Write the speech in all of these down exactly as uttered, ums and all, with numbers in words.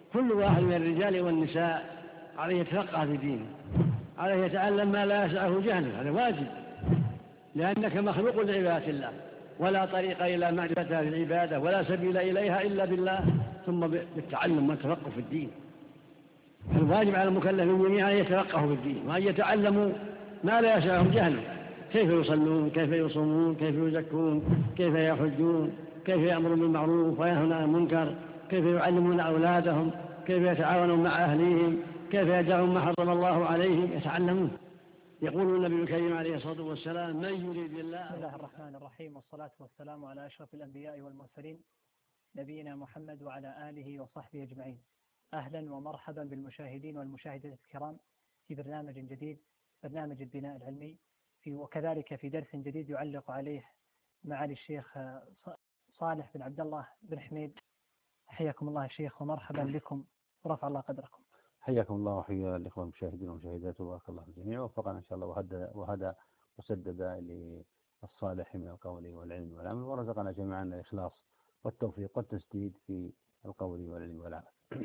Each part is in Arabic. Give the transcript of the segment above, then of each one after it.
كل واحد من الرجال والنساء عليه يتفقه في دينه، عليه يتعلم ما لا يسعه جهله، هذا واجب، لأنك مخلوق لعبادة الله، ولا طريق إلى معرفة هذه العبادة ولا سبيل إليها إلا بالله، ثم بالتعلم والتفقه في الدين. الواجب على المكلفين جميعا أن يتفقهوا في الدين وأن يتعلموا ما لا يسعهم جهله، كيف يصلون، كيف يصومون، كيف يزكون، كيف يحجون، كيف يأمرون بالمعروف وينهون عن المنكر، كيف يعلمون أولادهم، كيف يتعاونون مع أهليهم، كيف يدعون ما حرم الله عليهم، يتعلمون. يقول النبي الكريم عليه الصلاة والسلام: من يريد الله. بسم الله الرحمن الرحيم، والصلاة والسلام على أشرف الأنبياء والمرسلين نبينا محمد وعلى آله وصحبه أجمعين. أهلا ومرحبا بالمشاهدين والمشاهدات الكرام في برنامج جديد، برنامج البناء العلمي، في وكذلك في درس جديد يعلق عليه معالي الشيخ صالح بن عبد الله بن حميد. حياكم الله الشيخ ومرحبا بكم ورفع الله قدركم. حياكم الله وحيا الإخوة المشاهدين والمشاهدات، وبارك الله الجميع، ووفقنا إن شاء الله وهدى وهدى وسدد للصالح من القول والعلم والعمل، ورزقنا جميعا الإخلاص والتوفيق والتسديد في القول والعلم والعمل.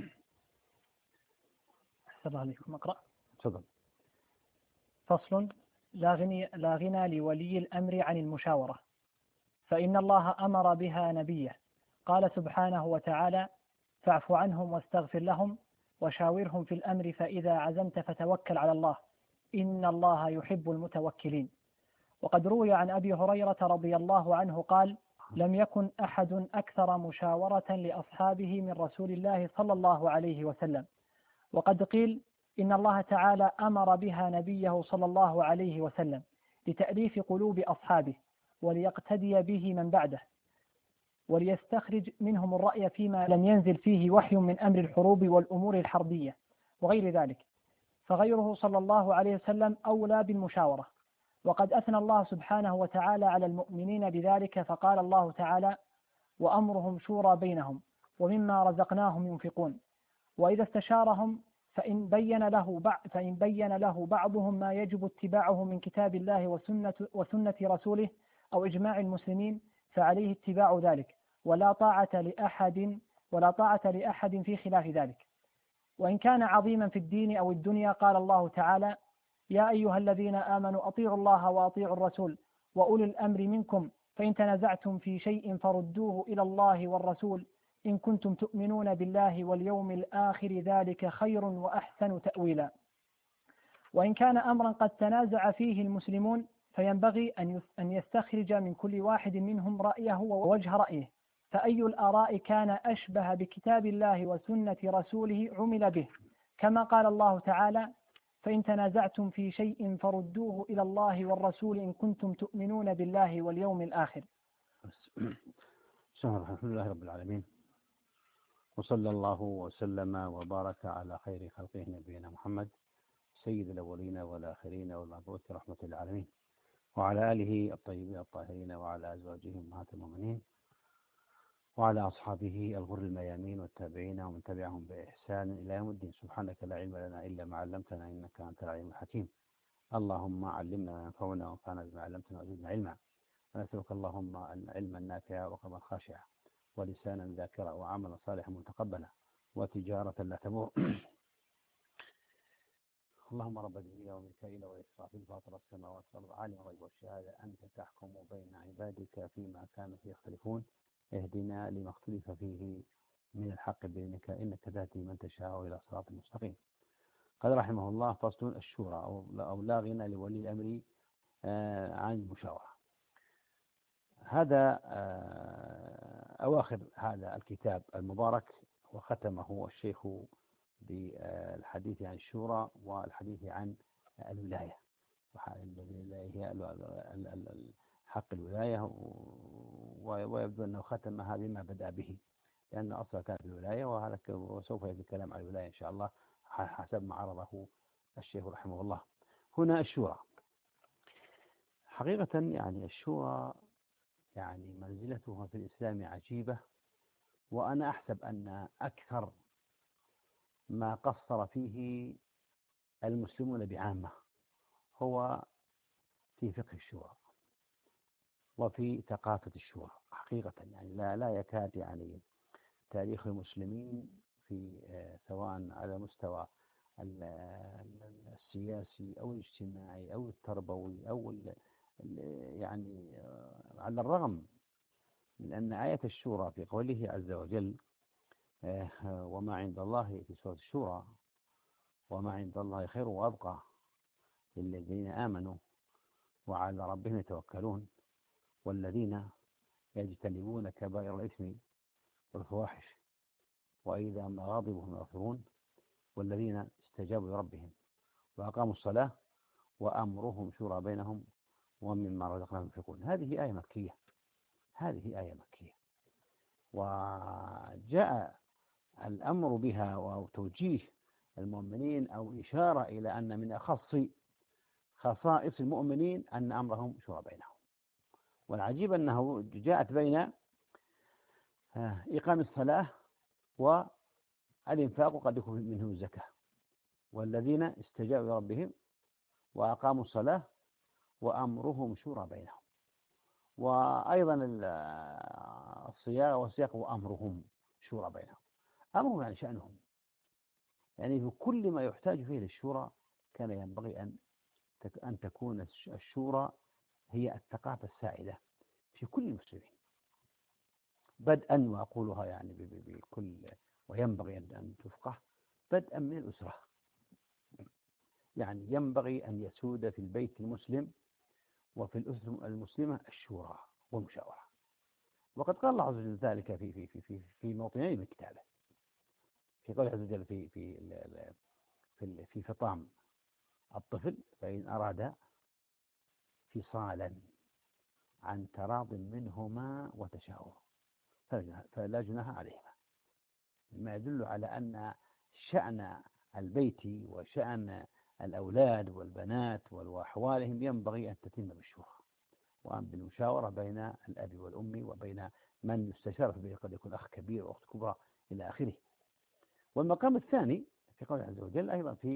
أحسن الله عليكم. أقرأ. تفضل. فصل: لا غني لا غنى لولي الأمر عن المشاورة، فإن الله أمر بها نبيه، قال سبحانه وتعالى: فاعف عنهم واستغفر لهم وشاورهم في الأمر فإذا عزمت فتوكل على الله إن الله يحب المتوكلين. وقد روي عن أبي هريرة رضي الله عنه قال: لم يكن أحد أكثر مشاورة لأصحابه من رسول الله صلى الله عليه وسلم. وقد قيل إن الله تعالى أمر بها نبيه صلى الله عليه وسلم لتأليف قلوب أصحابه وليقتدي به من بعده، وليستخرج منهم الرأي فيما لم ينزل فيه وحي من أمر الحروب والأمور الحربية وغير ذلك، فغيره صلى الله عليه وسلم أولى بالمشاورة. وقد أثنى الله سبحانه وتعالى على المؤمنين بذلك، فقال الله تعالى: وأمرهم شورى بينهم ومما رزقناهم ينفقون. وإذا استشارهم فإن بين له فإن بين له بعضهم ما يجب اتباعه من كتاب الله وسنة, وسنة رسوله أو إجماع المسلمين فعليه اتباع ذلك، ولا طاعة لأحد ولا طاعة لأحد في خلاف ذلك. وإن كان عظيما في الدين أو الدنيا، قال الله تعالى: يا أيها الذين آمنوا أطيعوا الله وأطيعوا الرسول وأولي الأمر منكم فإن تنازعتم في شيء فردوه إلى الله والرسول إن كنتم تؤمنون بالله واليوم الآخر ذلك خير وأحسن تأويلا. وإن كان أمرا قد تنازع فيه المسلمون فينبغي أن يستخرج من كل واحد منهم رأيه ووجه رأيه، فأي الآراء كان أشبه بكتاب الله وسنة رسوله عمل به، كما قال الله تعالى: فإن تنازعتم في شيء فردوه إلى الله والرسول إن كنتم تؤمنون بالله واليوم الآخر. الحمد لله رب العالمين، وصلى الله وسلم وبارك على خير خلقه نبينا محمد سيد الأولين والآخرين والمبعوث رحمة للعالمين، وعلى آله الطيبين الطاهرين، وعلى أزواجه أمهات المؤمنين، وعلى أصحابه الغر الميامين والتابعين ومن تبعهم بإحسان إلى يوم الدين. سبحانك لا علم لنا إلا ما علمتنا إنك أنت العليم الحكيم. اللهم علمنا ما ينفعنا وانفعنا بما علمتنا وزدنا علما، ونسألك اللهم علما نافعا وقلبا خاشعا ولسانا ذاكرا وعملا صالحا متقبلا وتجارة لا تبور. اللهم رب جبريل وميكائيل وإسرافيل فاطر السماوات والأرض عالم الغيب والشهادة أنت تحكم بين عبادك فيما كانوا فيه يختلفون اهدنا لما اختلف فيه من الحق بإذنك إنك تهدي من تشاء إلى صراط مستقيم. قال رحمه الله: فصل: الشورى أو لا غنى لولي الأمر عن المشاورة. هذا أواخر هذا الكتاب المبارك، وختمه الشيخ بالحديث عن الشورى والحديث عن الولاية، هي حق الولاية، ويبدو أنه ختمها بما بدأ به، لأن أصلا كانت الولاية، وهذا وسوف يأتي الكلام عن الولاية إن شاء الله حسب ما عرضه الشيخ رحمه الله. هنا الشورى حقيقة، يعني الشورى يعني منزلتها في الإسلام عجيبة، وأنا أحسب أن أكثر ما قصر فيه المسلمون بعامة هو في فقه الشورى وفي ثقافة الشورى حقيقة. يعني لا لا يكاد يعني تاريخ المسلمين في سواء على مستوى السياسي أو الاجتماعي أو التربوي أو ال يعني على الرغم من أن آية الشورى في قوله عز وجل وما عند الله في سورة الشورى وما عند الله خير وأبقى للذين آمنوا وعلى ربهم يتوكلون والذين يجتنبون كبائر الإثم والفواحش وإذا ما غضبوا هم يغفرون والذين استجابوا لربهم وأقاموا الصلاة وأمرهم شورى بينهم ومما رزقناهم ينفقون. هذه آية مكية هذه آية مكية وجاء الأمر بها وتوجيه المؤمنين أو إشارة إلى أن من أخص خصائص المؤمنين أن أمرهم شورى بينهم. والعجيب أنه جاءت بين إقام الصلاة والإنفاق وقد يكون منه الزكاة والذين استجابوا لربهم وأقاموا الصلاة وأمرهم شورى بينهم. وأيضا الصياغة والسياق وأمرهم شورى بينهم. أمرهم يعني شأنهم، يعني في كل ما يحتاج فيه للشورى كان ينبغي أن أن تكون الشورى هي الثقافة السائدة في كل المسلمين بدءا، وأقولها يعني بكل وينبغي أن تفقه بدءا من الأسرة. يعني ينبغي أن يسود في البيت المسلم وفي الأسرة المسلمة الشورى والمشاورة. وقد قال الله عز وجل ذلك في في في في, في موطنين من كتابه في قوله عز وجل في في في في فطام الطفل فإن أراد فصالا عن تراض منهما وتشاور فلا جناح عليهما، مما يدل على أن شأن البيت وشأن الأولاد والبنات وأحوالهم ينبغي أن تتم بالشورى وأن بالمشاورة بين الأب والأم وبين من يستشار به، قد يكون أخ كبير وأخت كبرى إلى آخره. والمقام الثاني في قوله عز وجل أيضا في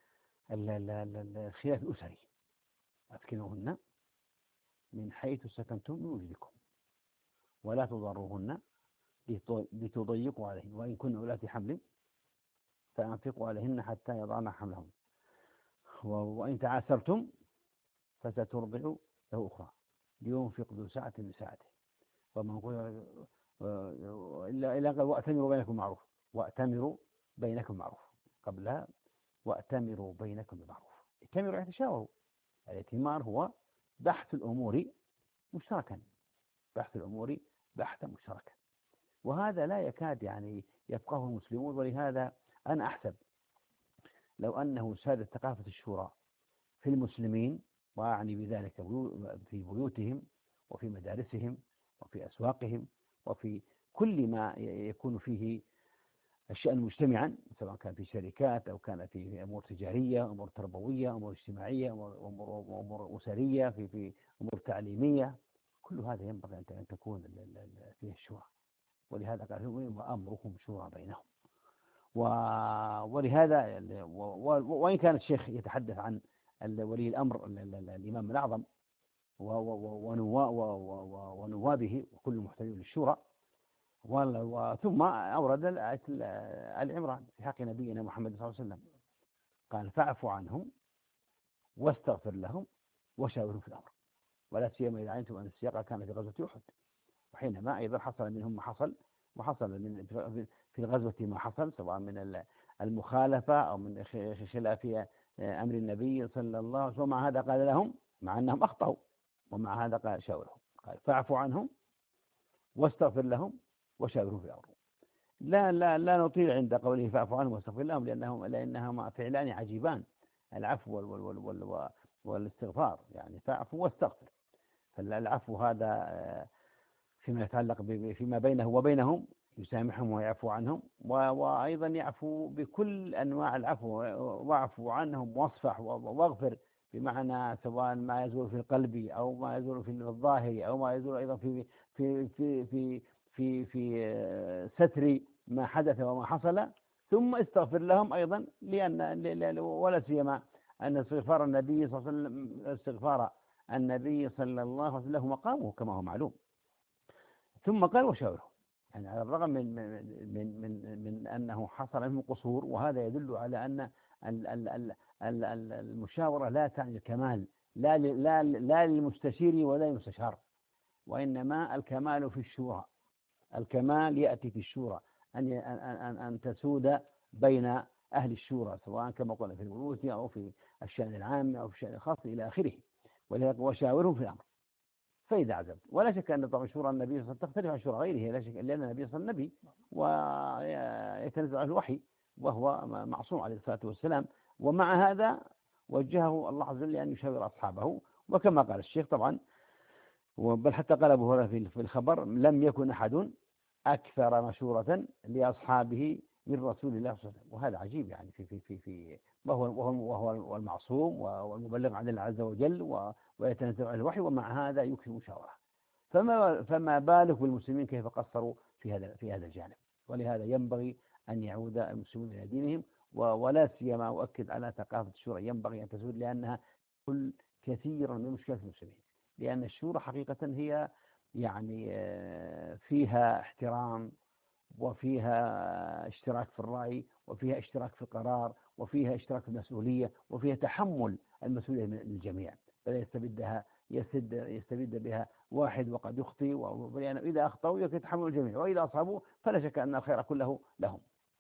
الخلاف الأسري أسكنوهن من حيث سكنتم من وجدكم ولا تضروهن لتضيقوا عليهن وإن كن أولات حمل فأنفقوا عليهن حتى يضعن حملهن وإن تعاسرتم فسترضع له أخرى لينفق ذو سعة من سعته ومن قل إلا إلا قال وأتمروا بينكم معروف وأتمروا بينكم معروف قبلها وأتمروا بينكم بمعروف. ائتمروا يعني تشاوروا. الائتمار هو بحث الأمور مشتركا بحث الأمور بحثا مشتركا، وهذا لا يكاد يعني يفقهه المسلمون. ولهذا أنا أحسب لو أنه سادت ثقافة الشورى في المسلمين، وأعني بذلك في بيوتهم وفي مدارسهم وفي أسواقهم وفي كل ما يكون فيه الشأن مجتمعا، سواء كان في شركات أو كان في أمور تجارية أمور تربوية أمور اجتماعية أمور, أمور أسرية في, في أمور تعليمية، كل هذا ينبغي أن تكون فيه الشورى. ولهذا قال وأمرهم شورى بينهم. ولهذا وإن كان الشيخ يتحدث عن ولي الأمر الإمام الأعظم ونوابه وكل محتاجين للشورى، ثم أورد آية آل عمران في حق نبينا محمد صلى الله عليه وسلم قال فاعف عنهم واستغفر لهم وشاورهم في الأمر ولا سيما إذا علمتم أن السياق كان في غزوة أحد، وحينما أيضا حصل منهم ما حصل وحصل من في الغزوة ما حصل سواء من المخالفة أو من خلاف أمر النبي صلى الله عليه وسلم. ومع هذا قال لهم مع أنهم أخطأوا ومع هذا قال شاورهم قال فاعف عنهم واستغفر لهم وشاورهم في الأمر. لا لا لا نطيل عند قوله فاعف عنهم واستغفر لهم لأنهم لأنهما فعلان عجيبان، العفو وال وال وال وال والاستغفار، يعني فاعف واستغفر. فالعفو هذا فيما يتعلق فيما بينه وبينهم يسامحهم ويعفو عنهم، وأيضا يعفو بكل أنواع العفو واعفو عنهم واصفح واغفر، بمعنى سواء ما يزول في القلب أو ما يزول في الظاهر أو ما يزول أيضا في في في في في, في ستر ما حدث وما حصل، ثم استغفر لهم أيضا لأن ولا سيما أن استغفار النبي صلى الله عليه وسلم استغفار النبي صلى الله عليه وسلم له مقامه كما هو معلوم. ثم قال وشاورهم يعني على الرغم من من من من أنه حصل منهم قصور، وهذا يدل على أن ال- ال- ال- ال- ال- المشاورة لا تعني الكمال، لا ل- لا لا للمستشير ولا للمستشار، وإنما الكمال في الشورى. الكمال يأتي في الشورى، أن أن أن أن تسود بين أهل الشورى، سواء كما قلنا في البيوت أو في الشأن العام أو في الشأن الخاص إلى آخره، وشاورهم في الأمر فإذا عزمت. ولا شك أن طبعا شورى النبي صلى الله عليه وسلم تختلف عن شورى غيره، لا شك، لأن النبي صلى الله عليه وسلم نبي ويتنزل عليه الوحي وهو معصوم عليه الصلاة والسلام، ومع هذا وجهه الله عز وجل أن يشاور أصحابه. وكما قال الشيخ طبعا، بل حتى قال أبو هريرة في الخبر: لم يكن أحد أكثر مشورة لأصحابه من رسول الله صلى الله عليه وسلم. وهذا عجيب يعني في في في في وهو وهو وهو المعصوم والمبلغ عن الله عز وجل ويتنزل على الوحي، ومع هذا يكفي مشاورة. فما فما بالك بالمسلمين كيف قصروا في هذا في هذا الجانب. ولهذا ينبغي أن يعود المسلمون إلى دينهم، ولا سيما أؤكد على ثقافة الشورى ينبغي أن تزول، لأنها كل كثيرا من مشكلة المسلمين. لأن الشورى حقيقة هي يعني فيها احترام، وفيها اشتراك في الرأي، وفيها اشتراك في القرار، وفيها اشتراك في المسؤولية، وفيها تحمل المسؤولية من الجميع، فلا يستبدها يستبد, يستبد بها واحد وقد يخطئ، وإذا يعني أخطأوا يتحمل الجميع، وإذا أصابوا فلا شك أن الخير كله لهم.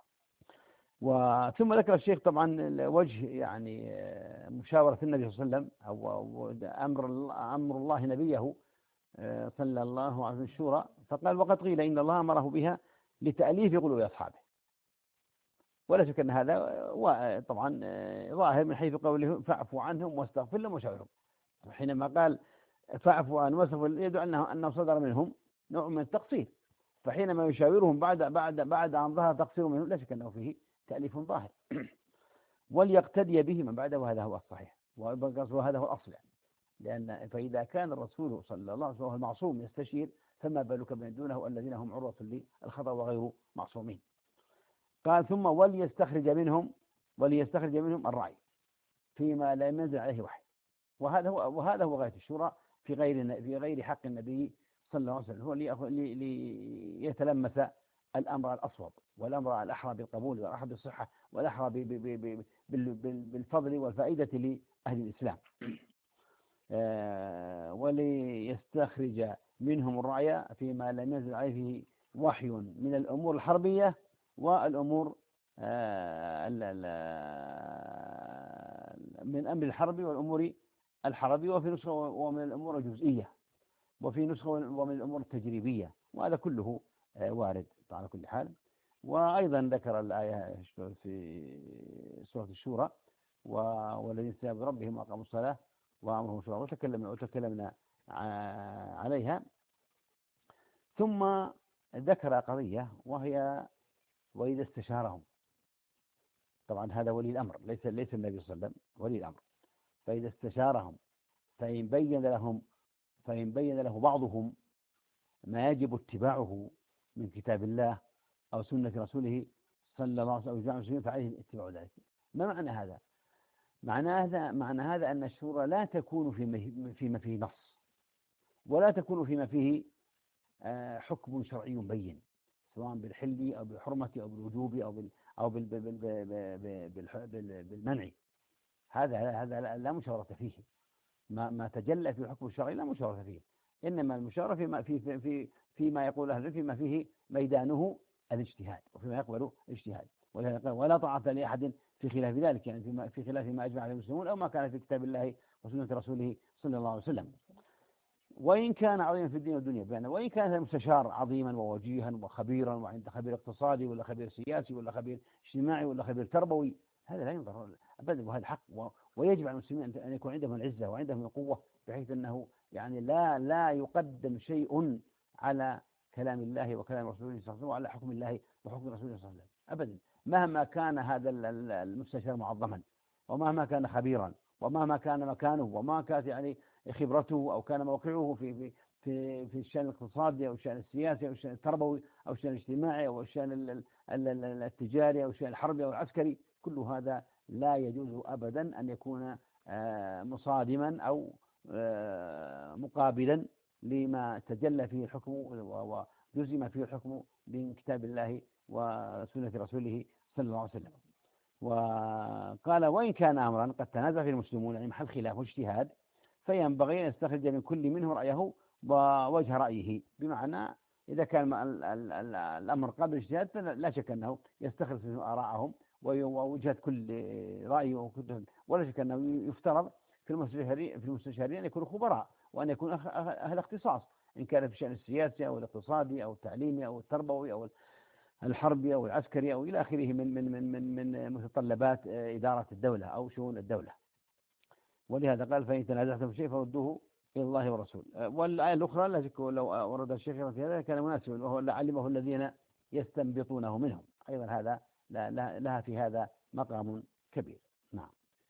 وثم ذكر الشيخ طبعا وجه يعني مشاورة النبي صلى الله عليه وسلم، أو أمر أمر الله نبيه صلى الله عليه وسلم الشورى، فقال: وقد قيل إن الله أمره بها لتأليف قلوب أصحابه. ولا شك أن هذا طبعا ظاهر من حيث قوله: فاعفوا عنهم واستغفر لهم وشاورهم. حينما قال فاعفوا عنهم واستغفر لهم يدعو أنه أنه صدر منهم نوع من التقصير، فحينما يشاورهم بعد بعد بعد أن ظهر تقصير منهم لا شك أنه فيه تأليف ظاهر. وليقتدي به من بعده، وهذا هو الصحيح، وهذا هو الأصل يعني. لأن فإذا كان الرسول صلى الله عليه وسلم المعصوم يستشير، فما بالك بمن دونه الذين هم عروة للخطأ وغير معصومين. قال: ثم وليستخرج منهم وليستخرج منهم الرأي فيما لا ينزل عليه وحي. وهذا هو وهذا هو غاية الشورى في غير في غير حق النبي صلى الله عليه وسلم، هو ليتلمس الأمر الأصوب، والأمر الأحرى بالقبول، والأحرى بالصحة، والأحرى بالفضل والفائدة لأهل الإسلام. وليستخرج منهم الرأي فيما لم ينزل عليه وحي من الأمور الحربية والأمور من أمر الحرب والأمور الحربية، وفي نسخة ومن الأمور الجزئية، وفي نسخة ومن الأمور التجريبية، وهذا كله وارد على كل حال. وأيضا ذكر الآية في سورة الشورى: والذين استجابوا بربهم وأقاموا الصلاة وأمرهم شورى، وتكلمنا وتكلمنا عليها. ثم ذكر قضية وهي: وإذا استشارهم. طبعا هذا ولي الأمر، ليس ليس النبي صلى الله عليه وسلم، ولي الأمر. فإذا استشارهم فإن بين لهم فإن بين له بعضهم ما يجب اتباعه من كتاب الله أو سنة رسوله صلى الله عليه وسلم أو إجماع المسلمين، فعليه اتباع ذلك. ما معنى هذا؟ معنى هذا معنى هذا أن الشورى لا تكون فيما فيه نص، ولا تكون فيما فيه حكم شرعي بين، سواء بالحل أو بالحرمة أو بالوجوب أو بال أو بال بالمنع. هذا هذا لا مشاورة فيه. ما ما تجلى في الحكم الشرعي لا مشاورة فيه، إنما المشاورة فيما في في فيما يقول أهل العلم فيما فيه ميدانه الاجتهاد، وفيما يقبل الاجتهاد. ولهذا قال: ولا طاعة لأحد في خلاف ذلك، يعني فيما في خلاف ما أجمع عليه المسلمون أو ما كان في كتاب الله وسنة رسوله صلى الله عليه وسلم. وإن كان عظيما في الدين والدنيا، بأن وإن كان المستشار عظيما ووجيها وخبيرا، وعند خبير اقتصادي ولا خبير سياسي ولا خبير اجتماعي ولا خبير تربوي، هذا لا ينظر أبدا، وهذا حق. ويجب على المسلمين أن يكون عندهم العزة وعندهم القوة، بحيث أنه يعني لا لا يقدم شيء على كلام الله وكلام رسوله صلى الله عليه وسلم وعلى حكم الله وحكم رسوله صلى الله عليه وسلم أبدا، مهما كان هذا المستشار معظما، ومهما كان خبيرا، ومهما كان مكانه، وما كانت يعني خبرته، أو كان موقعه في في في في الشأن الاقتصادي أو الشأن السياسي أو الشأن التربوي أو الشأن الاجتماعي أو الشأن التجاري أو الشأن الحربي أو العسكري. كل هذا لا يجوز أبدا أن يكون مصادما أو مقابلا لما تجلى فيه الحكم جزم فيه الحكم من كتاب الله وسنة رسوله صلى الله عليه وسلم. وقال وإن كان أمرا قد تنازع فيه المسلمون يعني محل خلاف واجتهاد، فينبغي أن يستخرج من كل منه رأيه ووجه رأيه، بمعنى إذا كان الأمر قابل الاجتهاد فلا شك أنه يستخرج منه آراءهم ووجهة كل رأي، ولا شك أنه يفترض في المستشارين في المستشارين أن يكونوا خبراء، وأن يكونوا أهل اختصاص، إن كان في الشأن السياسي أو الاقتصادي أو التعليمي أو التربوي أو الحربي أو العسكري أو إلى آخره من من من من من متطلبات إدارة الدولة أو شؤون الدولة. ولهذا قال فإن تنازعتم في شيء فردوه إلى الله والرسول. والآية الأخرى لا شك لو ورد الشيخ في هذا كان مناسبا، وهو لعلمه الذين يستنبطونه منهم، أيضا هذا لها في هذا مقام كبير. نعم.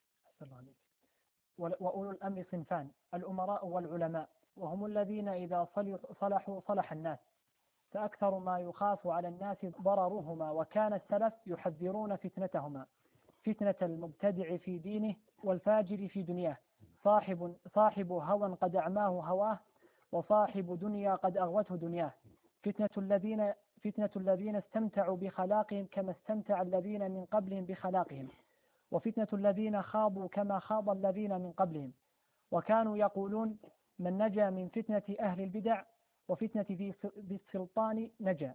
وأولو الأمر صنفان: الأمراء والعلماء، وهم الذين إذا صلحوا صلح الناس، فأكثر ما يخاف على الناس ضررهما، وكان السلف يحذرون فتنتهما: فتنة المبتدع في دينه والفاجر في دنياه، صاحب صاحب هوى قد أعماه هواه، وصاحب دنيا قد أغوته دنياه، فتنة الذين فتنة الذين استمتعوا بخلاقهم كما استمتع الذين من قبلهم بخلاقهم، وفتنة الذين خاضوا كما خاض الذين من قبلهم، وكانوا يقولون من نجا من فتنة أهل البدع وفتنة ذي السلطان نجا.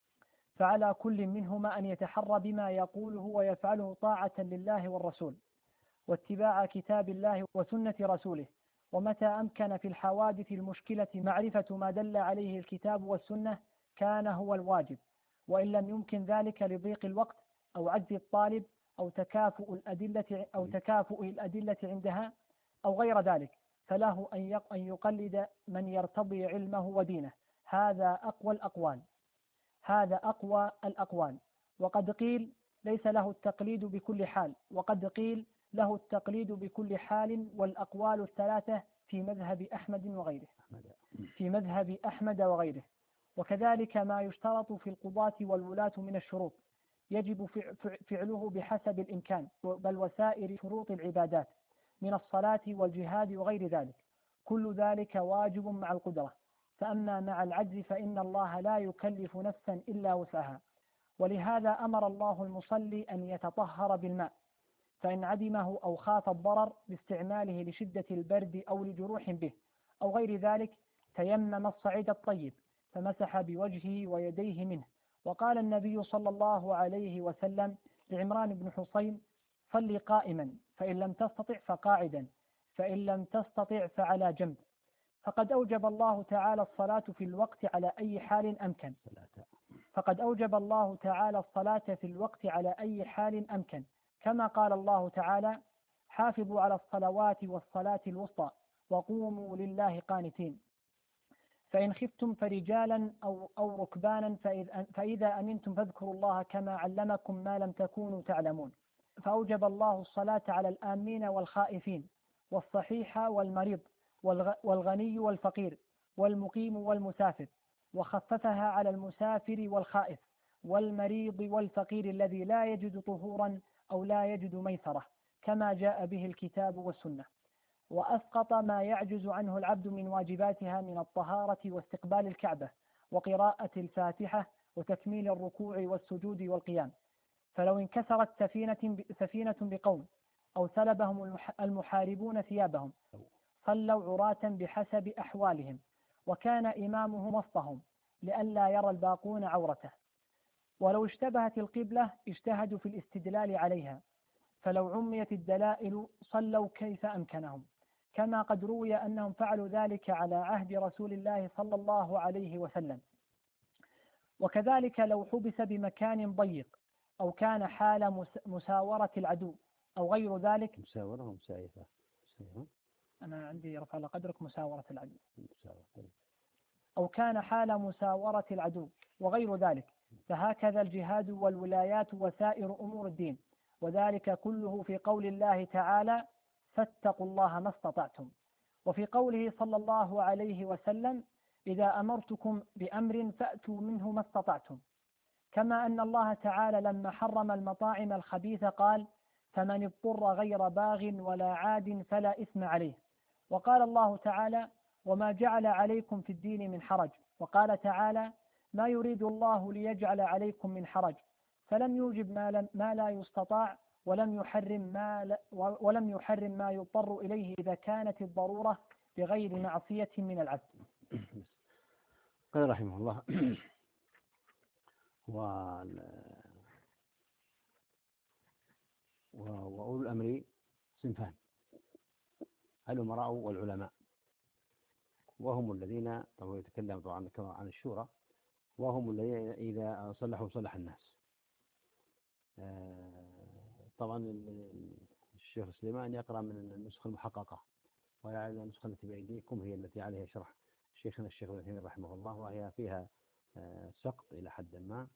فعلى كل منهما أن يتحرى بما يقوله ويفعله طاعة لله والرسول، واتباع كتاب الله وسنة رسوله، ومتى أمكن في الحوادث المشكلة معرفة ما دل عليه الكتاب والسنة كان هو الواجب، وإن لم يمكن ذلك لضيق الوقت أو عجز الطالب أو تكافؤ الأدلة أو تكافؤ الأدلة عندها أو غير ذلك، فله أن يقلد من يرتضي علمه ودينه. هذا أقوى الأقوال هذا أقوى الأقوال وقد قيل ليس له التقليد بكل حال، وقد قيل له التقليد بكل حال، والأقوال الثلاثة في مذهب أحمد وغيره في مذهب أحمد وغيره وكذلك ما يشترط في القضاة والولاة من الشروط يجب فعله بحسب الإمكان، بل وسائر شروط العبادات من الصلاة والجهاد وغير ذلك، كل ذلك واجب مع القدرة. فأما مع العجز فإن الله لا يكلف نفسا إلا وسعها، ولهذا أمر الله المصلي أن يتطهر بالماء، فإن عدمه أو خاف الضرر باستعماله لشدة البرد أو لجروح به أو غير ذلك تيمم الصعيد الطيب فمسح بوجهه ويديه منه. وقال النبي صلى الله عليه وسلم لعمران بن حصين: صل قائما، فإن لم تستطع فقاعدا، فإن لم تستطع فعلى جنب. فقد أوجب الله تعالى الصلاة في الوقت على أي حال أمكن فقد أوجب الله تعالى الصلاة في الوقت على أي حال أمكن كما قال الله تعالى: حافظوا على الصلوات والصلاة الوسطى وقوموا لله قانتين. فإن خفتم فرجالا أو, أو ركبانا فإذا أمنتم فاذكروا الله كما علمكم ما لم تكونوا تعلمون. فأوجب الله الصلاة على الآمين والخائفين والصحيح والمريض والغني والفقير والمقيم والمسافر، وخففها على المسافر والخائف والمريض والفقير الذي لا يجد طهورا أو لا يجد ميسرة كما جاء به الكتاب والسنة، وأسقط ما يعجز عنه العبد من واجباتها من الطهارة واستقبال الكعبة وقراءة الفاتحة وتكميل الركوع والسجود والقيام. فلو انكسرت سفينة, سفينة بقوم أو سلبهم المحاربون ثيابهم صلوا عراة بحسب أحوالهم، وكان إمامهم وسطهم لئلا يرى الباقون عورته. ولو اشتبهت القبلة اجتهدوا في الاستدلال عليها، فلو عميت الدلائل صلوا كيف أمكنهم، كما قد روي أنهم فعلوا ذلك على عهد رسول الله صلى الله عليه وسلم. وكذلك لو حبس بمكان ضيق أو كان حال مساورة العدو أو غير ذلك. مساورة ومسايفة. أنا عندي رفع قدرك مساورة العدو. أو كان حال مساورة العدو وغير ذلك، فهكذا الجهاد والولايات وسائر أمور الدين، وذلك كله في قول الله تعالى: فاتقوا الله ما استطعتم، وفي قوله صلى الله عليه وسلم: إذا أمرتكم بأمر فأتوا منه ما استطعتم. كما أن الله تعالى لما حرم المطاعم الخبيثة قال: فمن اضطر غير باغ ولا عاد فلا إثم عليه. وقال الله تعالى: وما جعل عليكم في الدين من حرج. وقال تعالى: ما يريد الله ليجعل عليكم من حرج، فلم يوجب ما, لم ما لا يستطاع، ولم يحرم ما لا ولم يحرم ما يضطر إليه إذا كانت الضرورة بغير معصية من العبد. قال رحمه الله: وأولو الأمر صنفان: الأمراء والعلماء، وهم الذين طبعا يتكلم طبعا عن الشورى، وهم الذين إذا صلحوا صلح الناس. طبعا الشيخ سليمان يقرأ من النسخة المحققة، ويعلم النسخة التي بأيديكم هي التي عليها شرح شيخنا الشيخ ابن تيمية رحمه الله، وهي فيها سقط إلى حد ما.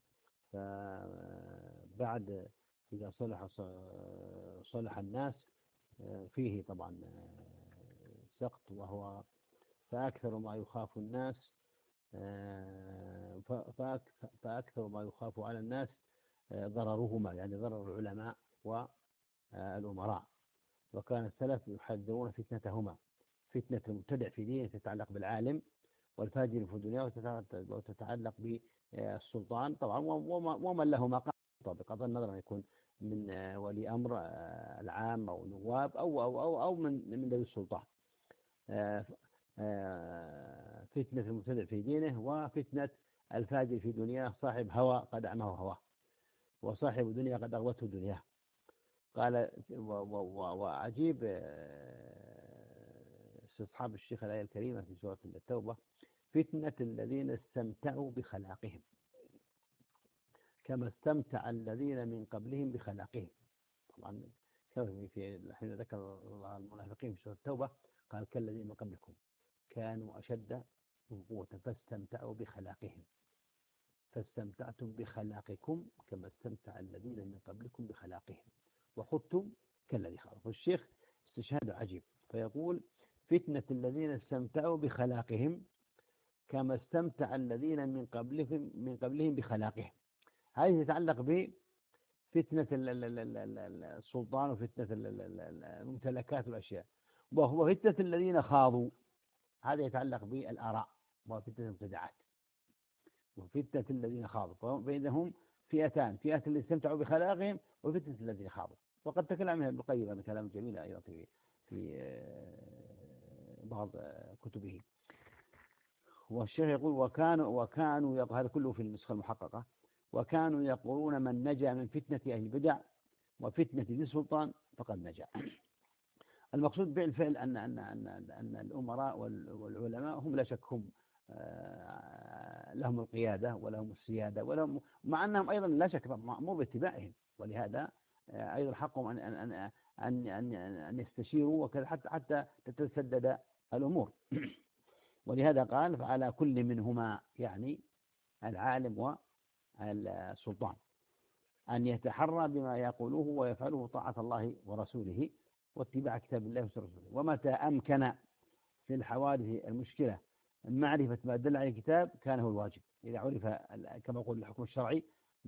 فبعد إذا صلح صلح الناس فيه طبعا سقط، وهو فأكثر ما يخاف الناس فأكثر ما يخاف على الناس ضررهما، يعني ضرر العلماء والأمراء. وكان السلف يحذرون فتنتهما: فتنة المبتدع في دينه تتعلق بالعالم، والفاجر في الدنيا وتتعلق بالسلطان طبعا ومن له مقام بغض النظر أن يكون من ولي أمر العام أو نواب أو أو أو أو من من ذوي السلطان. فتنة المبتدع في دينه، وفتنة الفاجر في دنياه، صاحب هوى قد أعمه هواه، وصاحب دنيا قد أغوته دنياه. قال: وعجيب استصحاب الشيخ الآية الكريمة في سورة التوبة: فتنة الذين استمتعوا بخلاقهم كما استمتع الذين من قبلهم بخلاقهم. طبعا في حين ذكر الله المنافقين في سورة التوبة قال: كالذين من قبلكم كانوا أشد قوة فاستمتعوا بخلاقهم فاستمتعتم بخلاقكم كما استمتع الذين من قبلكم بخلاقهم وخذتم كالذي خلق. الشيخ استشهاد عجيب، فيقول: فتنة الذين استمتعوا بخلاقهم كما استمتع الذين من قبلهم من قبلهم بخلاقهم. هذه تتعلق بفتنة السلطان وفتنة الممتلكات والأشياء، وهو فتنة الذين خاضوا، هذا يتعلق بالآراء وفتنة المبتدعات. وفتنة الذين خاضوا بينهم فئتان: فئة اللي استمتعوا بخلاقهم وفتنة الذين خاضوا. وقد تكلم عنها ابن القيم من كلام جميل أيضا في في بعض كتبه. والشيخ يقول: وكانوا وكانوا هذا كله في النسخة المحققة: وكانوا يقولون من نجا من فتنة أهل البدع وفتنة ذي السلطان فقد نجا. المقصود بالفعل أن أن أن أن الأمراء والعلماء هم لا شك هم لهم القيادة ولهم السيادة ولهم، مع أنهم أيضا لا شك مأمور باتباعهم، ولهذا أيضا حقهم أن أن أن أن أن يستشيروا وكذا حتى حتى تتسدد الأمور. ولهذا قال: فعلى كل منهما، يعني العالم والسلطان، أن يتحرى بما يقوله ويفعله طاعة الله ورسوله واتباع كتاب الله ورسوله. ومتى أمكن في الحوادث المشكلة معرفة ما دل عليه الكتاب كان هو الواجب. إذا عرف كما يقول الحكم الشرعي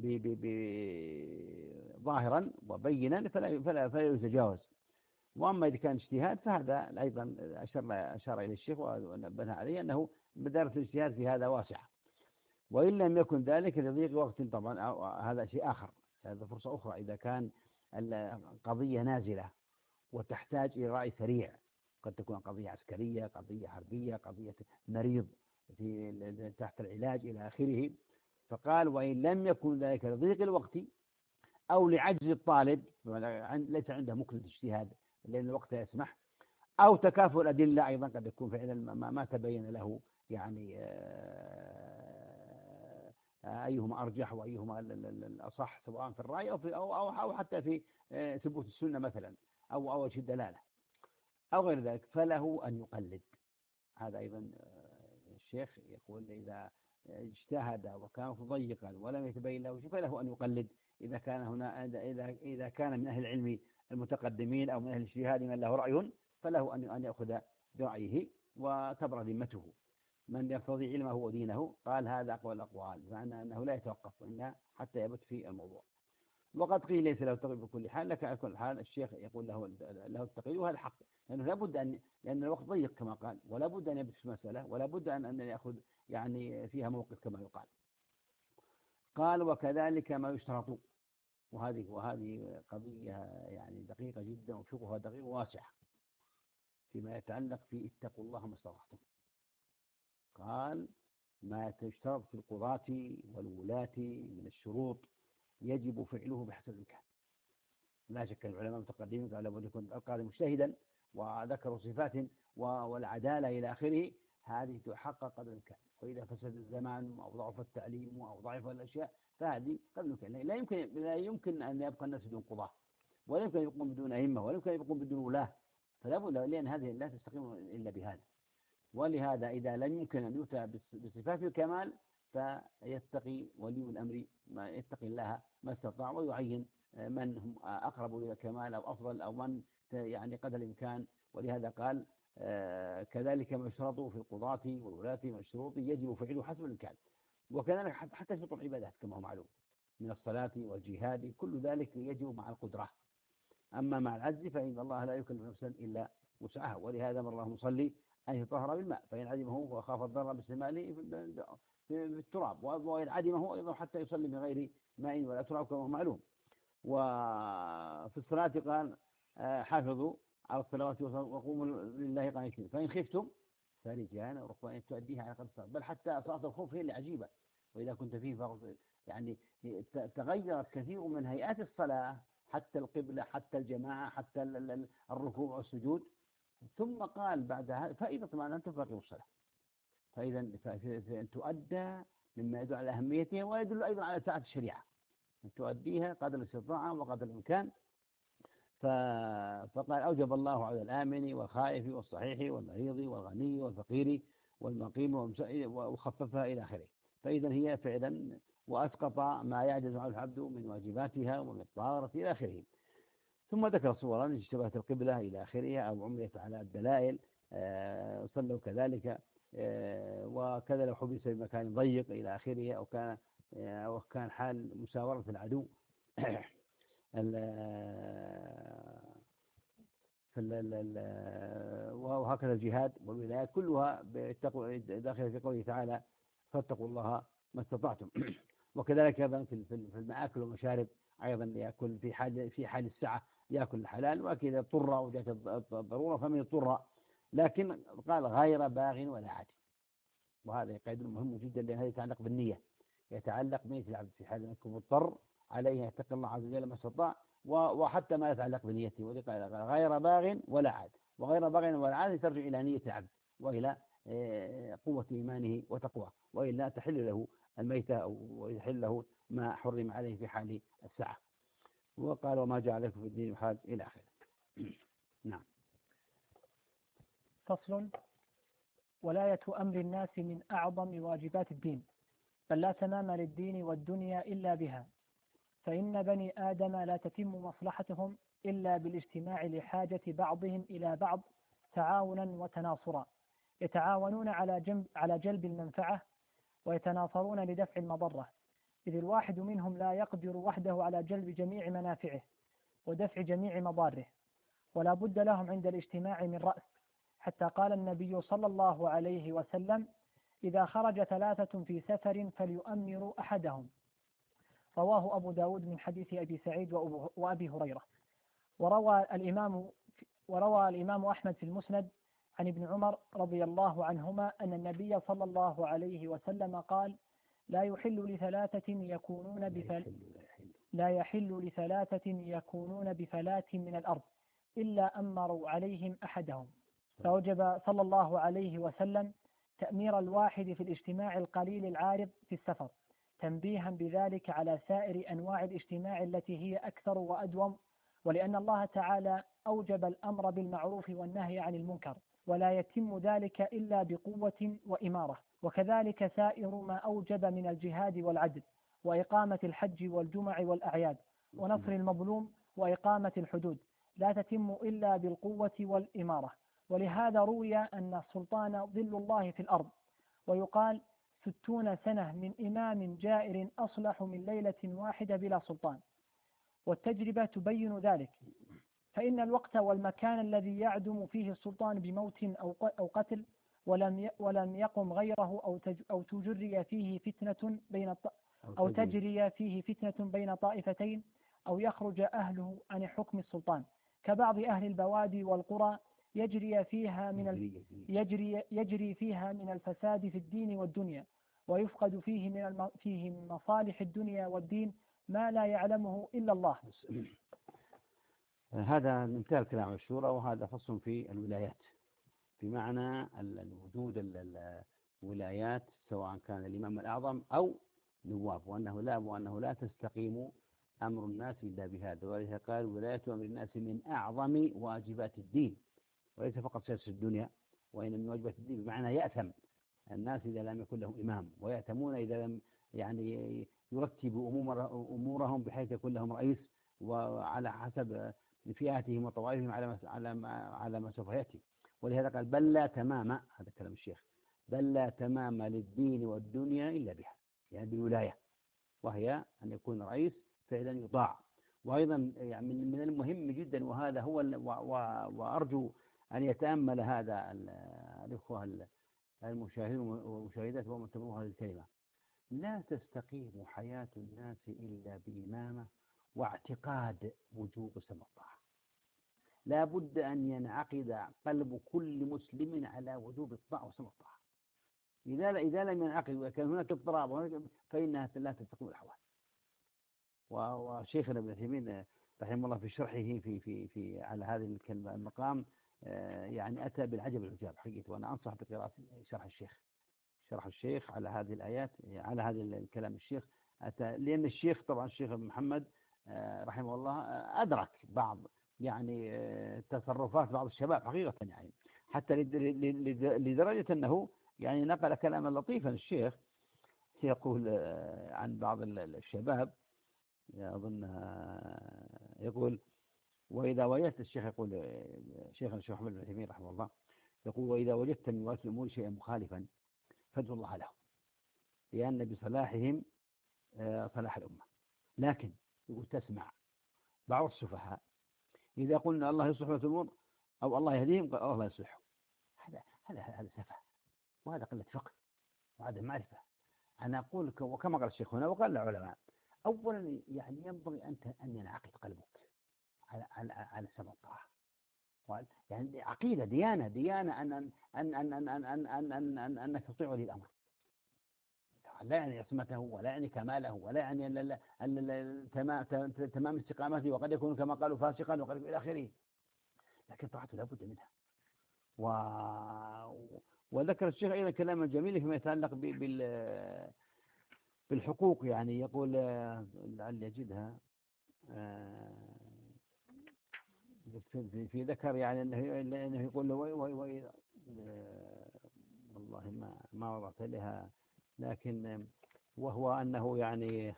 ظاهرا وبينا فلا فلا فلا يتجاوز. وأما إذا كان اجتهاد فهذا أيضا أشار أشار إلى الشيخ ونبه عليه أنه مدارة الاجتهاد في هذا واسعة. وإن لم يكن ذلك لضيق وقت طبعا هذا شيء آخر، هذا فرصة أخرى. إذا كان القضية نازلة وتحتاج إلى رأي سريع، قد تكون قضية عسكرية، قضية حربية، قضية مريض في تحت العلاج إلى آخره. فقال: وإن لم يكن ذلك لضيق الوقت أو لعجز الطالب، ليس عنده مكنة اجتهاد لأن الوقت يسمح، أو تكافؤ الأدلة، أيضا قد يكون فعلا ما تبين له يعني أيهما أرجح وأيهما الأصح، سواء في الرأي أو في أو أو حتى في ثبوت السنة مثلا أو أو وجه الدلالة أو غير ذلك، فله أن يقلد. هذا أيضا الشيخ يقول: إذا اجتهد وكان ضيقا ولم يتبين له شيء فله أن يقلد. إذا كان هنا إذا إذا كان من أهل العلم المتقدمين أو من أهل الاجتهاد من له رأي فله أن أن يأخذ برأيه وتبرأ ذمته. من يقتضي علمه ودينه قال هذا أقوى الأقوال، معنى أنه لا يتوقف إلا حتى يبت في الموضوع. وقد قيل ليس له تقييد بكل حال، لك على كل حال الشيخ يقول له له التقييد، وهذا الحق، لأنه لابد أن لأن الوقت ضيق كما قال، ولا بد أن يبت في المسألة، ولا بد أن أن يأخذ يعني فيها موقف كما يقال. قال وكذلك ما يشترط. وهذه وهذه قضية يعني دقيقة جدا وفقهها دقيق واسع فيما يتعلق في اتقوا الله ما استطعتم. قال ما تشترط في القضاة والولاة من الشروط يجب فعله بحسب الإمكان. لا شك العلماء المتقدمين قالوا لابد يكون القاضي مجتهدا وذكروا صفات والعدالة إلى آخره، هذه تحقق قدر الإمكان. وإذا فسد الزمان أو ضعف التعليم أو ضعف الأشياء فهذه قدر الإمكان. لا يمكن لا يمكن أن يبقى الناس بدون قضاة، ولا يمكن أن يبقون بدون أئمة، ولا يمكن أن يبقون بدون ولاة. فلا بد، لأن هذه لا تستقيم إلا بهذا. ولهذا إذا لم يمكن أن يؤتى بصفات الكمال فيتقي ولي الأمر ما يتقي الله ما استطاع ويعين من هم أقرب إلى الكمال أو أفضل أو من يعني قدر الإمكان. ولهذا قال آه كذلك ما يشترط في القضاة والولاة من الشروط يجب فعله حسب الإمكان. وكذلك حتى شروط العبادات كما هو معلوم من الصلاة والجهاد كل ذلك يجب مع القدرة. أما مع العجز فإن الله لا يكلف نفسا إلا وسعها. ولهذا أمر الله المصلي أن يطهر بالماء، فإن عدمه وخاف الضرر باستعماله في التراب، وإن عدمه أيضا حتى يصلي من غير ماء ولا تراب كما هو معلوم. وفي الصلاة قال حافظوا على الصلوات وقوموا لله قانتين، فإن خفتم فرجالا وركبانا تؤديها على قدر الصلاة. بل حتى صلاة الخوف هي اللي عجيبة. وإذا كنت فيه يعني تغيرت كثير من هيئات الصلاة، حتى القبلة حتى الجماعة حتى الركوع والسجود. ثم قال بعدها فإذا اطمأننتم فأقيموا الصلاة. فإذا تؤدى مما يدل على أهميتها ويدل أيضا على سعة الشريعة، أن تؤديها قدر الاستطاعة وقدر الإمكان. فقال أوجب الله على الآمن والخائف والصحيح والمريض والغني والفقير والمقيم وخففها إلى آخره. فإذا هي فعلا وأسقط ما يعجز عنه العبد من واجباتها ومن الطهارة إلى آخره. ثم ذكر صورا اشتبهت القبلة إلى آخرها أو عملت على الدلائل آه صلوا كذلك آه وكذا لو حبس بمكان ضيق إلى آخره أو كان آه أو كان حال مساورة العدو وهكذا الجهاد والولايات كلها داخلة في قوله تعالى فاتقوا الله ما استطعتم. وكذلك أيضا في المآكل والمشارب أيضا يأكل في حال في حال السعة يأكل الحلال، وإذا اضطر أو جاءت الضرورة فمن اضطر، لكن قال غير باغ ولا عاد. وهذا قيد مهم جدا لأن هذا يتعلق بالنية، يتعلق بنية العبد في حال أن يكون مضطر عليه يتقي الله عز وجل ما استطاع، وحتى ما يتعلق بنيته. وقال غير باغ ولا عاد، وغير باغ ولا عاد ترجع إلى نية العبد وإلى قوة إيمانه وتقواه، وإلا تحل له الميتة أو يحل له ما حرم عليه في حال الساعة. وقال وما جعلكم في الدين حاج إلى آخره. نعم. فصل: ولاية أمر الناس من أعظم واجبات الدين، بل لا تمام للدين والدنيا إلا بها، فإن بني آدم لا تتم مصلحتهم إلا بالاجتماع لحاجة بعضهم إلى بعض تعاونا وتناصرا، يتعاونون على جنب على جلب المنفعة ويتناصرون لدفع المضرة، إذ الواحد منهم لا يقدر وحده على جلب جميع منافعه ودفع جميع مضاره، ولا بد لهم عند الاجتماع من رأس، حتى قال النبي صلى الله عليه وسلم: إذا خرج ثلاثة في سفر فليؤمروا أحدهم. رواه أبو داود من حديث أبي سعيد وأبي هريرة. وروى الإمام وروى الإمام أحمد في المسند عن ابن عمر رضي الله عنهما أن النبي صلى الله عليه وسلم قال: لا يحل لثلاثة يكونون بفل لا يحل لثلاثة يكونون بفلاة من الأرض إلا أمروا عليهم أحدهم. فوجب صلى الله عليه وسلم تأمير الواحد في الاجتماع القليل العارض في السفر، تنبيها بذلك على سائر أنواع الاجتماع التي هي أكثر وأدوم، ولأن الله تعالى أوجب الأمر بالمعروف والنهي عن المنكر، ولا يتم ذلك إلا بقوة وإمارة. وكذلك سائر ما أوجب من الجهاد والعدل وإقامة الحج والجمع والأعياد ونصر المظلوم وإقامة الحدود، لا تتم إلا بالقوة والإمارة. ولهذا روي أن السلطان ظل الله في الأرض، ويقال ستون سنة من إمام جائر أصلح من ليلة واحدة بلا سلطان، والتجربة تبين ذلك. فإن الوقت والمكان الذي يعدم فيه السلطان بموت أو قتل ولم ولم يقم غيره أو أو تجري فيه فتنة بين أو تجري فيه فتنة بين طائفتين أو يخرج أهله عن حكم السلطان، كبعض أهل البوادي والقرى يجري فيها من ال... يجري يجري فيها من الفساد في الدين والدنيا، ويفقد فيه من الم... فيه من مصالح الدنيا والدين ما لا يعلمه إلا الله. هذا انتهى الكلام عن الشورى، وهذا فصل في الولايات، بمعنى وجود الولايات سواء كان الإمام الأعظم أو نواب، وأنه لا وأنه لا تستقيم أمر الناس إلا بهذا. ولذلك قال ولاية أمر الناس من أعظم واجبات الدين، وليس فقط سياسة الدنيا، وإن من واجبات الدين بمعنى يأثم الناس إذا لم يكن لهم إمام، ويأثمون إذا لم يعني يرتبوا أمورهم بحيث يكون لهم رئيس، وعلى حسب فئاتهم وطوائفهم على ما على ما على ما سوف يأتي. ولهذا قال بل لا تمام، هذا كلام الشيخ، بل لا تمام للدين والدنيا إلا بها، يعني بالولاية، وهي أن يكون رئيس فعلا يطاع. وأيضا يعني من المهم جدا، وهذا هو وأرجو أن يتأمل هذا الأخوة المشاهدون والمشاهدات ومتابعوا هذه الكلمة: لا تستقيم حياة الناس إلا بإمامة واعتقاد وجوب سمع الطاعة. لا بد أن ينعقد قلب كل مسلم على وجوب الطاعة وسمع الطاعة. إذا إذا لم ينعقد وكان هناك اضطراب فإنها لا تستقيم الأحوال. وشيخنا ابن عثيمين رحمه الله في شرحه في في في على هذه المقام يعني أتى بالعجب العجاب حقيقة، وأنا أنصح بقراءة شرح الشيخ شرح الشيخ على هذه الآيات، على هذا الكلام الشيخ أتى، لأن الشيخ طبعا الشيخ محمد رحمه الله أدرك بعض يعني تصرفات بعض الشباب حقيقة، يعني حتى لدرجة أنه يعني نقل كلاما لطيفا. الشيخ يقول عن بعض الشباب، أظن يقول وإذا وجدت الشيخ يقول شيخنا الشيخ محمد بن عثيمين رحمه الله يقول وإذا وجدت من ولاة الأمور شيئا مخالفا فادعوا الله له، لأن بصلاحهم صلاح الأمة. لكن يقول تسمع بعض السفهاء إذا قلنا الله يصلح ولاة الأمور أو الله يهديهم قال الله يصلحهم. هذا هذا هذا سفه، وهذا قلة فقه، وهذا معرفة. أنا أقول وكما قال الشيخ هنا وقال العلماء، أولا يعني ينبغي أن أن ينعقد قلبك على على على سمع الطاعة، يعني عقيدة ديانة ديانة أن أن أن أن أن أن أن أن أن أنك تطيع ولي الأمر، لا يعني عصمته ولا يعني كماله ولا يعني تمام تمام استقامته، وقد يكون كما قالوا فاسقا وقد يكون إلى آخره، لكن طاعته لا بد منها. و وذكر الشيخ أيضا كلاما جميلا فيما يتعلق بال بالحقوق، يعني يقول لعل يجدها في ذكر يعني أنه أنه يقول له والله ما ما وضعت لها، لكن وهو أنه يعني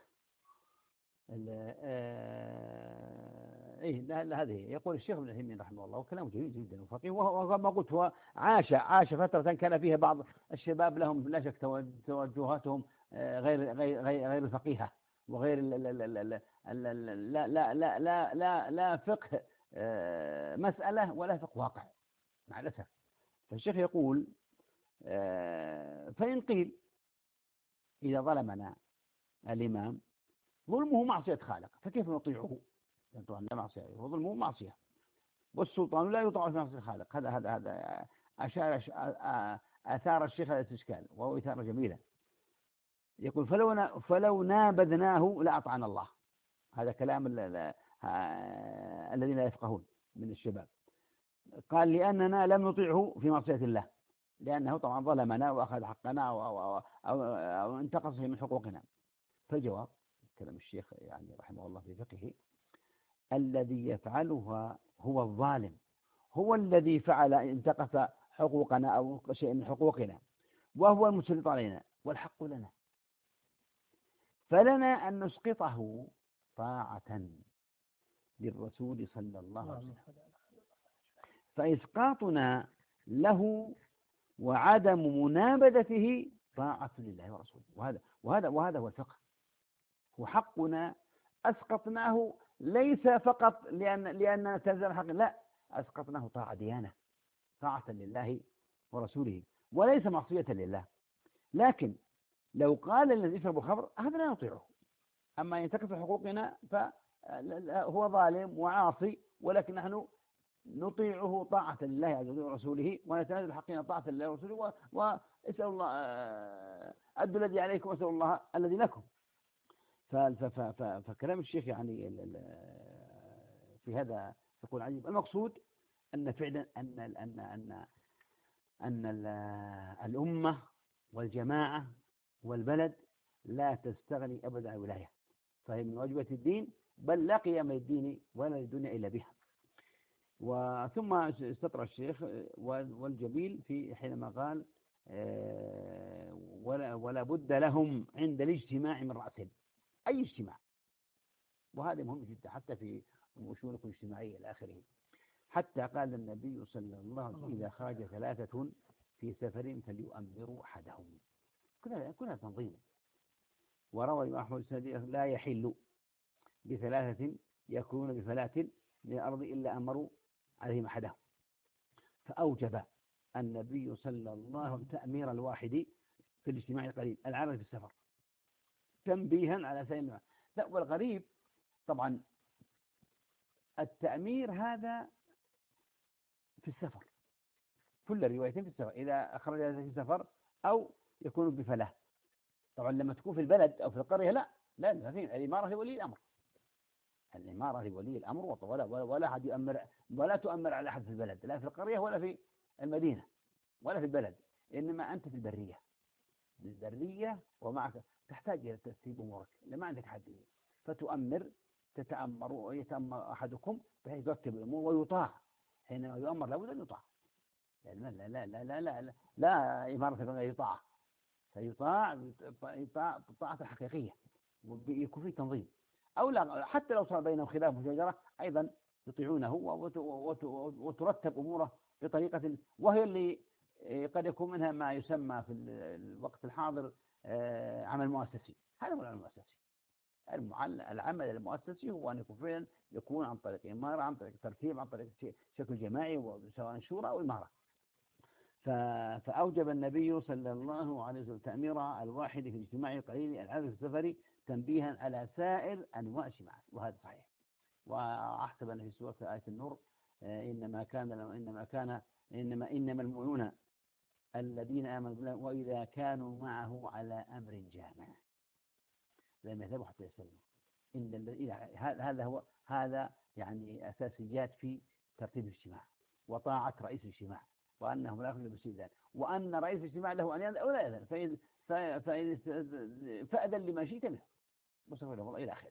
إيه لا هذه يقول الشيخ ابن عثيمين رحمه الله وكلامه جميل جدا وفقيه، وهو ما قلت هو عاش عاش فترة كان فيها بعض الشباب لهم لا شك توجهاتهم غير غير غير الفقيهة وغير لا لا لا لا لا لا لا فقه مسألة ولا فقه واقع مع الأسف. فالشيخ يقول فإن قيل إذا ظلمنا الإمام ظلمه معصية خالق فكيف نطيعه؟ طبعا لا معصية، وظلمه معصية، والسلطان لا يطاع في معصية الخالق. هذا هذا هذا أشار أثار الشيخ هذا الاستشكال، وهو إثارة جميلة. يقول فلو فلو نابذناه لأطعنا الله. هذا كلام الذين لا يفقهون من الشباب. قال لأننا لم نطيعه في معصية الله، لأنه طبعا ظلمنا وأخذ حقنا أو, أو, أو, أو, أو انتقص من حقوقنا. فالجواب كلام الشيخ يعني رحمه الله في فقهه: الذي يفعلها هو الظالم، هو الذي فعل انتقص حقوقنا أو شيء من حقوقنا، وهو المسلط علينا والحق لنا، فلنا أن نسقطه طاعة للرسول صلى الله عليه وسلم. فإسقاطنا له وعدم منابذته طاعة لله ورسوله. وهذا وهذا وهذا هو الفقه، وحقنا أسقطناه ليس فقط لأن لأننا تلزم حق، لا، أسقطناه طاعة ديانة، طاعة لله ورسوله، وليس معصية لله. لكن لو قال الذي يشرب الخمر هذا لا نطيعه، أما ينتقص حقوقنا فهو ظالم وعاصي، ولكن نحن نطيعه طاعة لله عز وجل ورسوله، ونتنازل حقنا طاعة لله ورسوله، واسأل الله أدوا الذي عليكم واسأل الله الذي لكم. فكلام الشيخ يعني في هذا يقول عجيب. المقصود أن فعلا أن أن أن أن الأمة والجماعة والبلد لا تستغني أبدا عن الولاية، فهي من واجبات الدين، بل لا قيام للدين ولا للدنيا إلا بها. وثم استطرع الشيخ والجميل في حينما قال ولا, ولا بد لهم عند الاجتماع من رأسهم، أي اجتماع، وهذا مهم جدا حتى في شؤونكم الاجتماعية إلى آخره. حتى قال النبي صلى الله عليه وسلم إذا خرج ثلاثة في سفر فليؤمروا أحدهم، كلها تنظيم. وروى الإمام أحمد لا يحل بثلاثة يكونون بفلاة من الأرض إلا أمروا عليهم أحدهم، فأوجب النبي صلى الله عليه وسلم تأمير الواحد في الاجتماع القليل العمل في السفر تنبيها على سائر الناس. لا، والغريب طبعا التأمير هذا في السفر، كل الروايتين في السفر، إذا أخرج في السفر أو يكون بفلاة. طبعا لما تكون في البلد أو في القرية لا لا الإمارة لولي الأمر، الإمارة لولي الأمر، ولا ولا أحد يؤمر، ولا تؤمر على أحد في البلد، لا في القرية ولا في المدينة ولا في البلد، إنما أنت في البرية، البرية ومعك تحتاج إلى ترتيب أمورك، لما عندك حد فتؤمر، تتأمر ويتأمر أحدكم بحيث يرتب الأمور ويطاع، حينما يؤمر لابد أن يطاع، لا لا لا لا لا لا, لا, لا إمارة غير يطاع، فيطاع يطاع بالطاعة الحقيقية، ويكون فيه تنظيم، أو لا حتى لو صار بينهم خلاف وشجرة أيضا يطيعونه وترتب أموره بطريقة، وهي اللي قد يكون منها ما يسمى في الوقت الحاضر عمل مؤسسي. هذا هو العمل المؤسسي. العمل المؤسسي هو أن يكون فعلا يكون عن طريق إمارة، عن طريق ترتيب، عن طريق شكل جماعي سواء شورى أو إمارة. فأوجب النبي صلى الله عليه وسلم تأمير الواحد في الاجتماع القليل العدد السفري تنبيها على سائر أنواع الاجتماعات، وهذا صحيح. وأحسب أن في سورة آية النور إنما كان إنما كان إنما إنما المؤمنون الذين آمنوا بالله وإذا كانوا معه على أمر جامع لم يذهبوا حتى يسلموا. إن هذا هو هذا يعني أساسيات في ترتيب الاجتماع وطاعة رئيس الاجتماع، وأنهم لا يخرجون بالاستئذان، وأن رئيس الاجتماع له أن يأذن أو لا يأذن، فإن فأذن لما شئت منه وسوف له الله إلى آخره.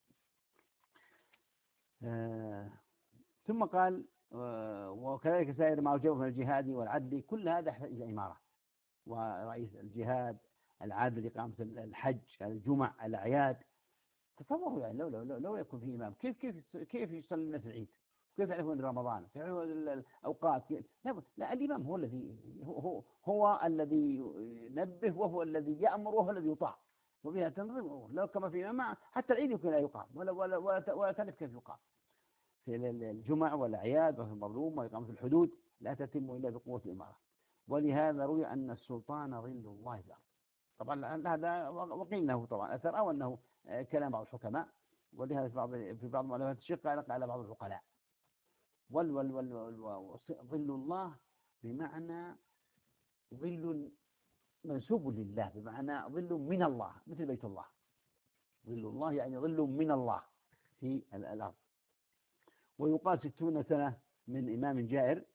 آه ثم قال آه وكذلك سائر ما أوجبه من الجهاد والعدل، كل هذا يحتاج إلى إمارة، ورئيس الجهاد، العدل، إقامة الحج، الجمع، الأعياد. تصوروا يعني لو لو لو, لو يكون في إمام كيف كيف كيف يصلي الناس العيد؟ كيف يعرفون رمضان؟ كيف يعرفون الأوقات؟ لا, لا الإمام هو الذي هو, هو, هو الذي ينبه، وهو الذي يأمر، وهو الذي يطاع، وبها تنظيم. لو كما في إمام حتى العيد يمكن لا يقام ولا ولا ولا, ولا تعرف كيف يقام. في الجمع والأعياد وفي المظلوم وإقامة الحدود لا تتم إلا بقوة الإمارة. ولهذا روي أن السلطان ظل الله في الأرض. طبعا هذا وقيل طبعا أثر أو أنه كلام بعض الحكماء، ولهذا في بعض في بعض مؤلفات الشيخ قال على بعض العقلاء وال وال وال ظل الله بمعنى ظل منسوب لله، بمعنى ظل من الله مثل بيت الله. ظل الله يعني ظل من الله في الأرض. ويقال ستون سنة من إمام جائر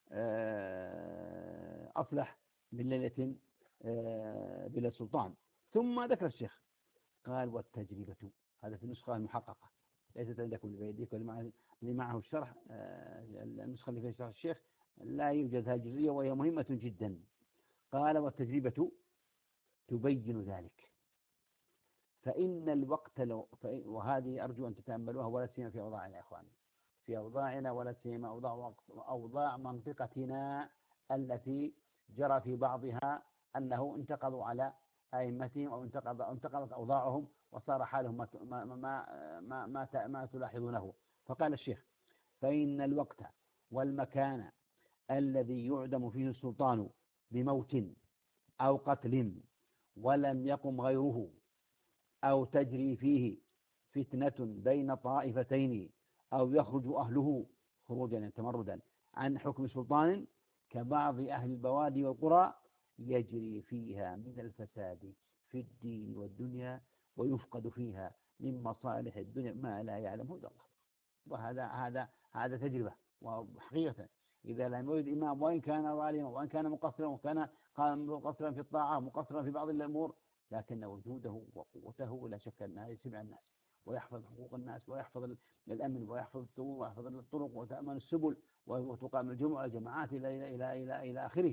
أصلح من ليلة بلا سلطان. ثم ذكر الشيخ قال والتجربة، هذا في النسخة المحققة ليست عندكم بيديك، اللي معه الشرح النسخة اللي فيها شرح الشيخ لا يوجد هذه الجزئية وهي مهمة جدا. قال والتجربة تبين ذلك، فإن الوقت لو وهذه أرجو أن تتأملوها ولا سيما في أوضاعنا يا أخواني، في أوضاعنا ولا سيما أوضاع أوضاع منطقتنا التي جرى في بعضها أنه انتقضوا على أئمتهم أو انتقض انتقضت أوضاعهم وصار حالهم ما ما ما ما, ما, ما تلاحظونه. فقال الشيخ فإن الوقت والمكان الذي يعدم فيه السلطان بموت أو قتل ولم يقم غيره أو تجري فيه فتنة بين طائفتين أو يخرج أهله خروجا تمردا عن حكم سلطان كبعض أهل البوادي والقرى يجري فيها من الفساد في الدين والدنيا ويفقد فيها من مصالح الدنيا ما لا يعلمه إلا الله. وهذا هذا هذا تجربة وحقيقة. إذا لم يوجد إمام وإن كان ظالما وإن كان مقصرا وكان مقصرا في الطاعة مقصرا في بعض الأمور، لكن وجوده وقوته لا شك أنه يسمع الناس ويحفظ حقوق الناس ويحفظ الأمن ويحفظ الثمور ويحفظ الطرق وتأمن السبل وتقام الجمعة الجماعات إلى إلى إلى إلى إلى آخره.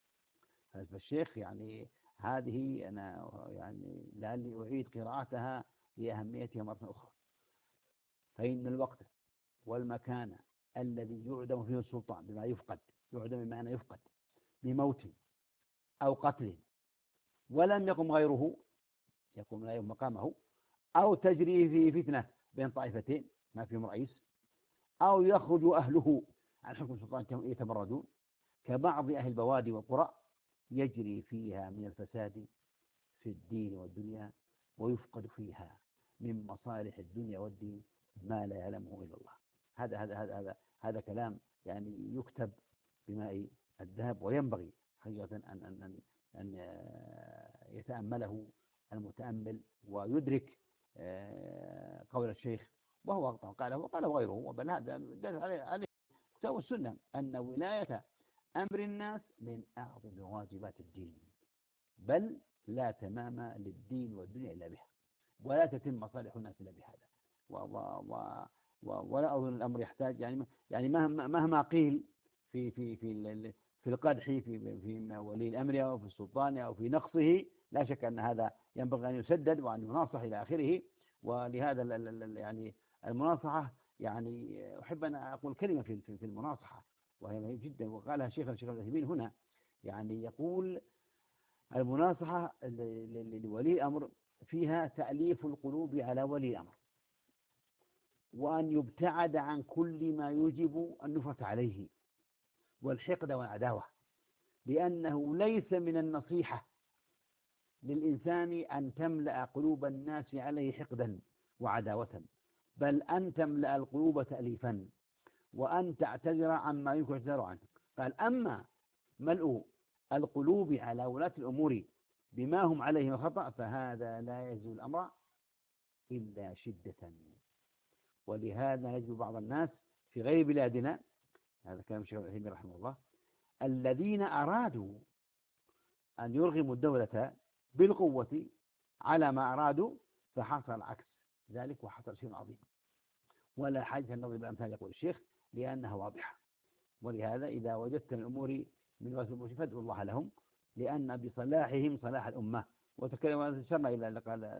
فالشيخ يعني هذه أنا يعني لعلي أعيد قراءتها لأهميتها مرة أخرى. فإن الوقت والمكان الذي يعدم فيه السلطان بما يفقد، يعدم بمعنى يفقد بموت أو قتل ولم يقم غيره يقوم لا يقوم مقامه، أو تجري فيه فتنة بين طائفتين ما فيهم رئيس، أو يخرج أهله عن حكم السلطان يتمردون كبعض أهل البوادي والقرى يجري فيها من الفساد في الدين والدنيا ويفقد فيها من مصالح الدنيا والدين ما لا يعلمه إلا الله. هذا هذا هذا هذا هذا كلام يعني يكتب بماء الذهب، وينبغي حقيقة أن أن أن أن يتأمله المتأمل ويدرك قول الشيخ، وهو قاله وقاله غيره. وبل هذا دل عليه كتاب السنة أن ولاية أمر الناس من أعظم واجبات الدين، بل لا تمام للدين والدنيا إلا بها، ولا تتم مصالح الناس إلا بهذا. و و و ولا أظن الأمر يحتاج يعني يعني مهما مهما قيل في في في في القدح في في ولي الأمر أو في السلطان أو في نقصه، لا شك أن هذا ينبغي أن يسدد وأن يناصح إلى آخره. ولهذا يعني المناصحة، يعني أحب أن أقول كلمة في في المناصحة وهي مهمة جدا، وقالها شيخ الشيخ العثيمين هنا. يعني يقول المناصحة لولي الأمر فيها تأليف القلوب على ولي الأمر، وأن يبتعد عن كل ما يوجب النفرة عليه والحقد والعداوة، لأنه ليس من النصيحة للإنسان أن تملأ قلوب الناس عليه حقدا وعداوة، بل أن تملأ القلوب تأليفا وأن تعتذر عما يمكن الاعتذار عنه. قال: أما ملء القلوب على ولاة الأمور بما هم عليه من خطأ فهذا لا يزول الأمر إلا شدة. ولهذا يجب بعض الناس في غير بلادنا، هذا كلام الشيخ العثيمين رحمه الله، الذين أرادوا أن يرغموا الدولة بالقوة على ما أرادوا فحصل عكس ذلك وحصل شيء عظيم، ولا حاجة أن نضرب الأمثال يقول الشيخ لأنها واضحة. ولهذا إذا وجدت من الأمور من ولاة الأمور فادعوا الله لهم، لأن بصلاحهم صلاح الأمة. وتكلم وأشرنا إلى قال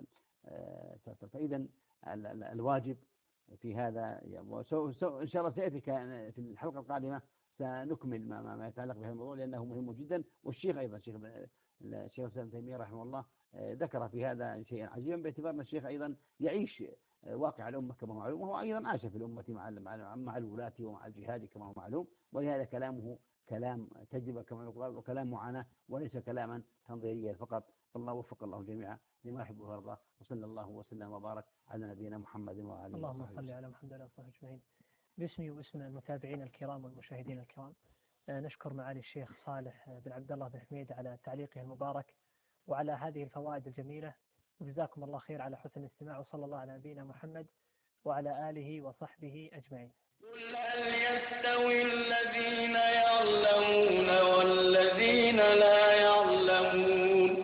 فإذا الواجب في هذا، إن شاء الله سيأتي في الحلقة القادمة سنكمل ما, ما يتعلق بهذا الموضوع لأنه مهم جدا. والشيخ أيضا الشيخ الشيخ ابن تيمية رحمه الله ذكر في هذا شيئا عجيبا، باعتبار أن الشيخ أيضا يعيش واقع الأمة كما هو معلوم، وهو أيضا عاش في الأمة مع مع الولاة ومع الجهاد كما هو معلوم. ولهذا كلامه كلام تجربة كما يقال وكلام معاناة وليس كلاما تنظيريا فقط. الله وفق الله جميعا لما يحب ويرضى، وصلى الله وسلم وبارك على نبينا محمد وعلى اله اللهم صل على محمد وعلى اله اجمعين. باسمي واسم المتابعين الكرام والمشاهدين الكرام نشكر معالي الشيخ صالح بن عبد الله بن حميد على تعليقه المبارك وعلى هذه الفوائد الجميلة، وجزاكم الله خير على حسن الاستماع، وصلى الله على نبينا محمد وعلى آله وصحبه أجمعين. قل هل يستوي الذين يعلمون والذين لا يعلمون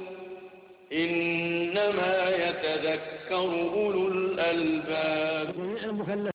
إنما يتذكر أولو الألباب.